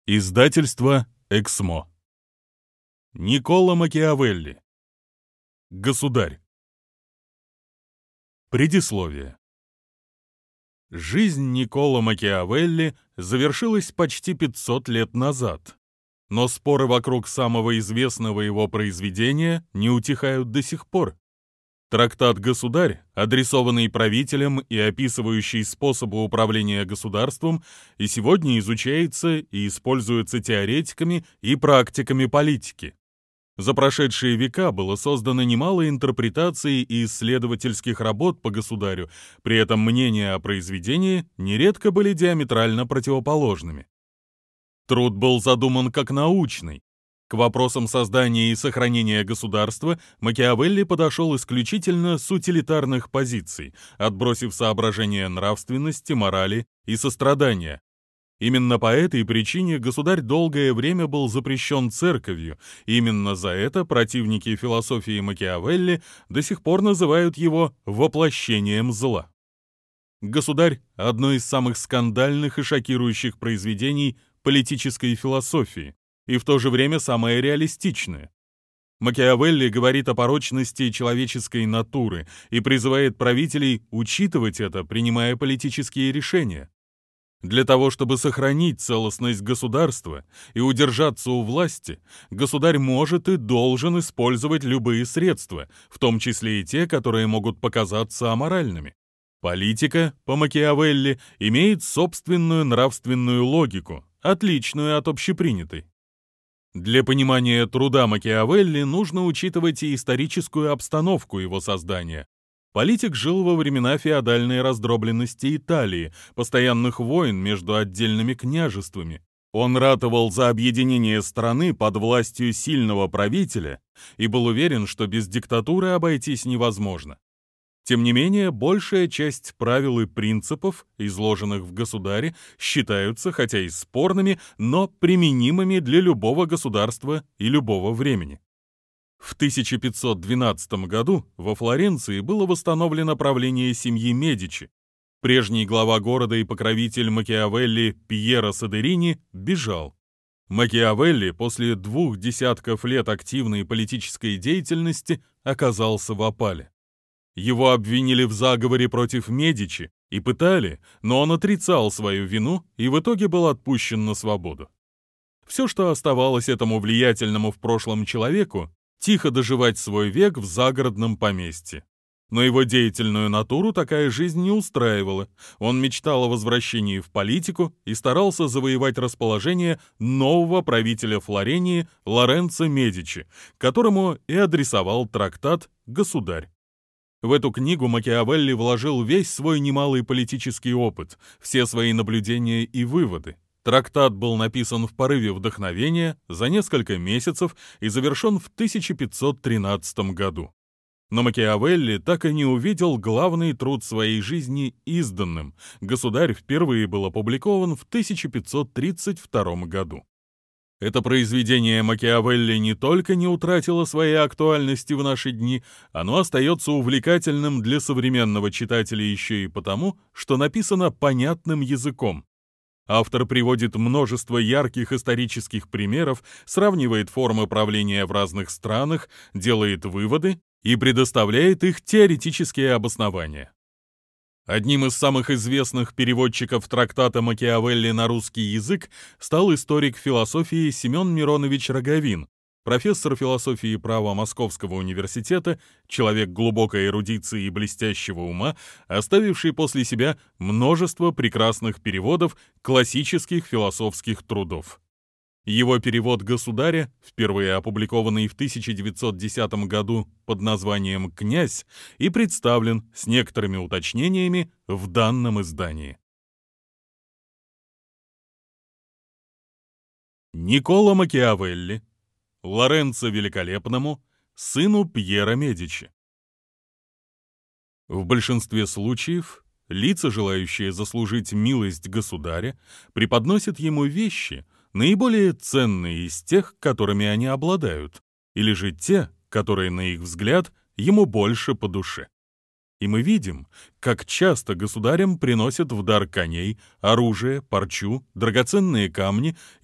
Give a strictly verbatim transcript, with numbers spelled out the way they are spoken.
Издательство «Эксмо». Никколо Макиавелли. Государь. Предисловие. Жизнь Никколо Макиавелли завершилась почти пятьсот лет назад, но споры вокруг самого известного его произведения не утихают до сих пор. Трактат «Государь», адресованный правителям и описывающий способы управления государством, и сегодня изучается и используется теоретиками и практиками политики. За прошедшие века было создано немало интерпретаций и исследовательских работ по «Государю», при этом мнения о произведении нередко были диаметрально противоположными. Труд был задуман как научный. К вопросам создания и сохранения государства Макиавелли подошел исключительно с утилитарных позиций, отбросив соображения нравственности, морали и сострадания. Именно по этой причине государь долгое время был запрещен церковью, и именно за это противники философии Макиавелли до сих пор называют его воплощением зла. «Государь» — одно из самых скандальных и шокирующих произведений политической философии, и в то же время самое реалистичное. Макиавелли говорит о порочности человеческой натуры и призывает правителей учитывать это, принимая политические решения. Для того, чтобы сохранить целостность государства и удержаться у власти, государь может и должен использовать любые средства, в том числе и те, которые могут показаться аморальными. Политика, по Макиавелли, имеет собственную нравственную логику, отличную от общепринятой. Для понимания труда Макиавелли нужно учитывать и историческую обстановку его создания. Политик жил во времена феодальной раздробленности Италии, постоянных войн между отдельными княжествами. Он ратовал за объединение страны под властью сильного правителя и был уверен, что без диктатуры обойтись невозможно. Тем не менее, большая часть правил и принципов, изложенных в «Государе», считаются, хотя и спорными, но применимыми для любого государства и любого времени. В тысяча пятьсот двенадцатом году во Флоренции было восстановлено правление семьи Медичи. Прежний глава города и покровитель Макиавелли Пьеро Содерини бежал. Макиавелли после двух десятков лет активной политической деятельности оказался в опале. Его обвинили в заговоре против Медичи и пытали, но он отрицал свою вину и в итоге был отпущен на свободу. Все, что оставалось этому влиятельному в прошлом человеку, тихо доживать свой век в загородном поместье. Но его деятельную натуру такая жизнь не устраивала. Он мечтал о возвращении в политику и старался завоевать расположение нового правителя Флорении Лоренцо Медичи, которому и адресовал трактат «Государь». В эту книгу Макиавелли вложил весь свой немалый политический опыт, все свои наблюдения и выводы. Трактат был написан в порыве вдохновения за несколько месяцев и завершен в тысяча пятьсот тринадцатом году. Но Макиавелли так и не увидел главный труд своей жизни изданным. «Государь» впервые был опубликован в тысяча пятьсот тридцать втором году. Это произведение Макиавелли не только не утратило своей актуальности в наши дни, оно остается увлекательным для современного читателя еще и потому, что написано понятным языком. Автор приводит множество ярких исторических примеров, сравнивает формы правления в разных странах, делает выводы и предоставляет их теоретические обоснования. Одним из самых известных переводчиков трактата Макиавелли на русский язык стал историк философии Семен Миронович Роговин, профессор философии и права Московского университета, человек глубокой эрудиции и блестящего ума, оставивший после себя множество прекрасных переводов классических философских трудов. Его перевод «Государя», впервые опубликованный в тысяча девятьсот десятом году под названием «Князь», и представлен с некоторыми уточнениями в данном издании. Никколо Макиавелли, Лоренцо Великолепному, сыну Пьеро Медичи. В большинстве случаев лица, желающие заслужить милость государя, преподносят ему вещи, наиболее ценные из тех, которыми они обладают, или же те, которые, на их взгляд, ему больше по душе. И мы видим, как часто государям приносят в дар коней, оружие, парчу, драгоценные камни